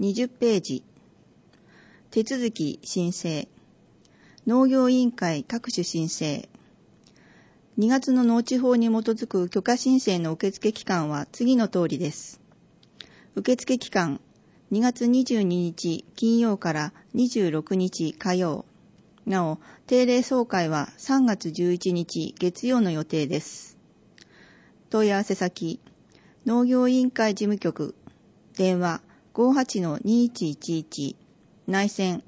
20ページ。手続き申請。農業委員会各種申請。2月の農地法に基づく許可申請の受付期間は次の通りです。受付期間、2月22日金曜から26日火曜。なお、定例総会は3月11日月曜の予定です。問い合わせ先、農業委員会事務局、電話 58-2111、内線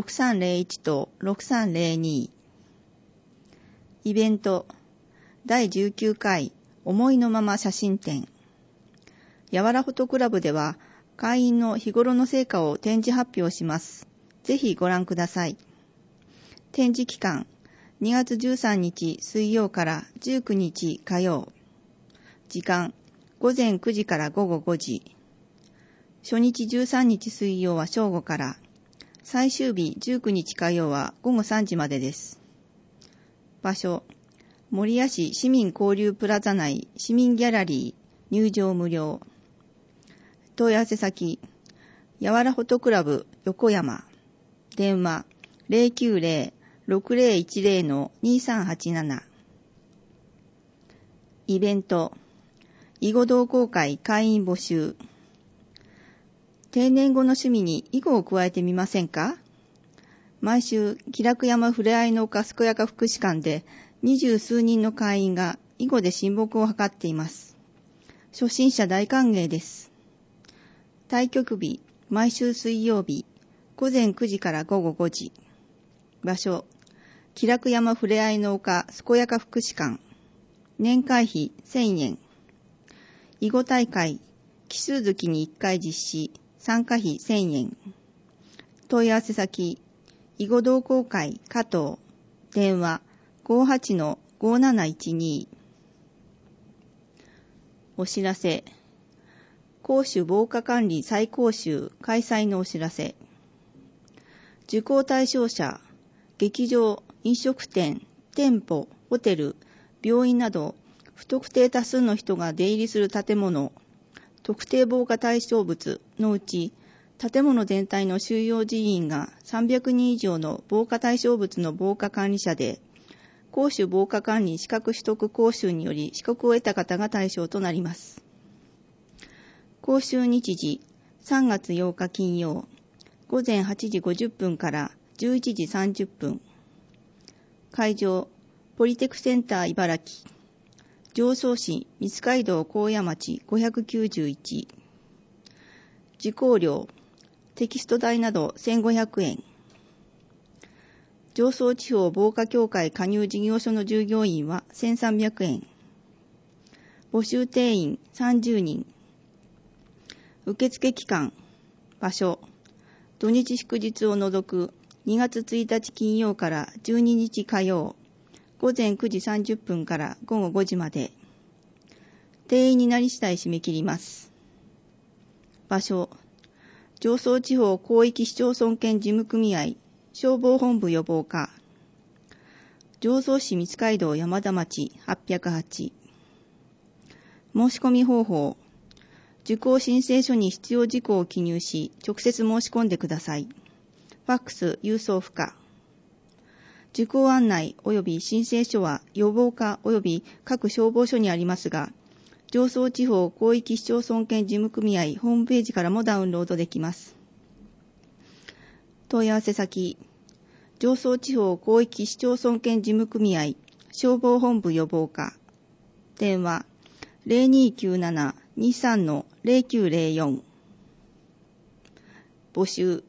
6301-6302。イベント、第19回思いのまま写真展。やわらフォトクラブでは、会員の日頃の成果を展示発表します。ぜひご覧ください。展示期間、2月13日水曜から19日火曜。時間、午前9時から午後5時。初日13日水曜は正午から、最終日19日火曜は午後3時までです。場所、守谷市市民交流プラザ内市民ギャラリー、入場無料。問い合わせ先、やわらフォトクラブ横山。電話 090-6010-2387。イベント、囲碁同好会会員募集。定年後の趣味に囲碁を加えてみませんか？毎週、気楽山ふれあいの丘健やか福祉館で20数人の会員が囲碁で親睦を図っています。初心者大歓迎です。対局日、毎週水曜日、午前9時から午後5時。場所、気楽山ふれあいの丘健やか福祉館。年会費1000円。囲碁大会、奇数月に1回実施、参加費1000円。問い合わせ先、囲碁同好会加藤。電話 58-5712。お知らせ。公衆防火管理再講習開催のお知らせ。受講対象者、劇場、飲食店、店舗、ホテル、病院など、不特定多数の人が出入りする建物、特定防火対象物のうち、建物全体の収容人員が300人以上の防火対象物の防火管理者で、公衆防火管理資格取得講習により資格を得た方が対象となります。講習日時、3月8日金曜、午前8時50分から11時30分。会場、ポリテクセンター茨城。常総市三街道高野町591。受講料、テキスト代など1500円。常総地方防火協会加入事業所の従業員は1300円。募集定員30人。受付期間、場所、土日祝日を除く2月1日金曜から12日火曜、午前9時30分から午後5時まで。定員になり次第締め切ります。場所、常総地方広域市町村圏事務組合消防本部予防課。常総市三街道山田町808。申し込み方法。受講申請書に必要事項を記入し、直接申し込んでください。ファックス、郵送不可。受講案内及び申請書は予防課及び各消防署にありますが、常総地方広域市町村圏事務組合ホームページからもダウンロードできます。問い合わせ先、常総地方広域市町村圏事務組合消防本部予防課。電話 0297-23-0904。募集。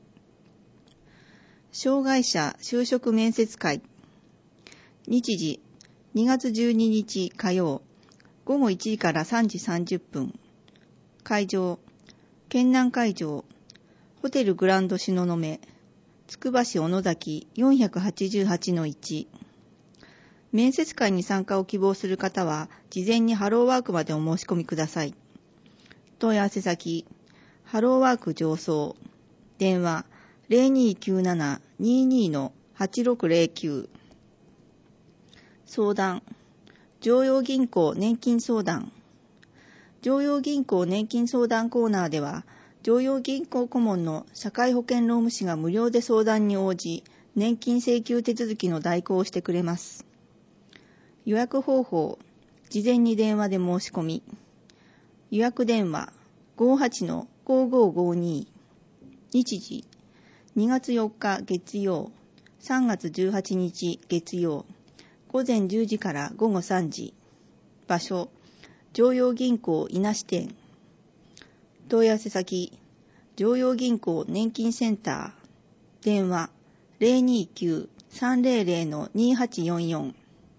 障害者就職面接会。日時、2月12日火曜、午後1時から3時30分。会場、県南会場、ホテルグランド東雲、つくば市小野崎 488-1。面接会に参加を希望する方は、事前にハローワークまでお申し込みください。問い合わせ先、ハローワーク常総。電話、0297-22-8609。相談、常陽銀行年金相談。常陽銀行年金相談コーナーでは、 常陽銀行顧問の社会保険労務士が無料で相談に応じ、年金請求手続きの代行をしてくれます。予約方法、事前に電話で申し込み。予約電話 58-5552。日時、2月4日月曜、3月18日月曜、午前10時から午後3時。場所、常陽銀行稲支店。問い合わせ先、常陽銀行年金センター。電話、029-300-2844。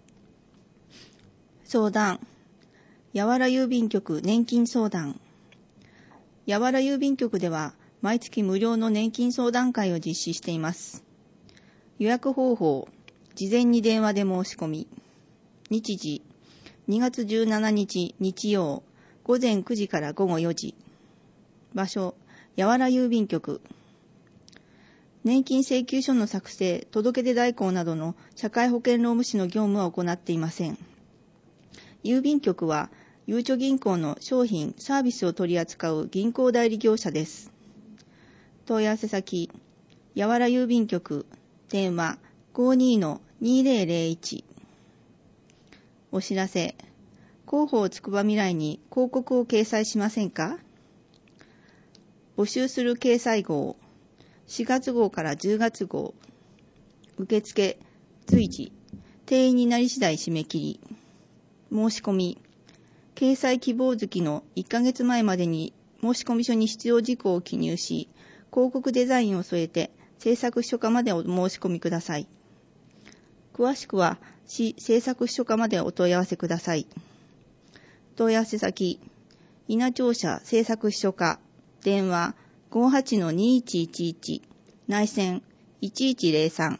相談、やわら郵便局年金相談。やわら郵便局では毎月無料の年金相談会を実施しています。予約方法、事前に電話で申し込み。日時、2月17日日曜、午前9時から午後4時。場所、やわら郵便局。年金請求書の作成、届け出代行などの社会保険労務士の業務は行っていません。郵便局は、ゆうちょ銀行の商品・サービスを取り扱う銀行代理業者です。問い合わせ先、やわら郵便局、電話 52-2001。お知らせ、広報つくば未来に広告を掲載しませんか？募集する掲載号、4月号から10月号。受付、随時、定員になり次第締め切り。申し込み、掲載希望月の1ヶ月前までに申込書に必要事項を記入し、広告デザインを添えて制作秘書課までお申し込みください。詳しくは市制作秘書課までお問い合わせください。問い合わせ先、稲庁舎制作秘書課、電話 58-2111、内線1103。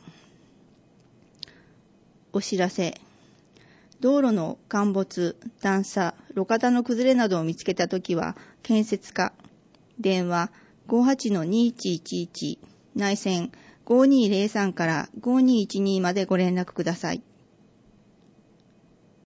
お知らせ、道路の陥没、段差、路肩の崩れなどを見つけたときは、建設課、電話 58-2111、内線5203から5212までご連絡ください。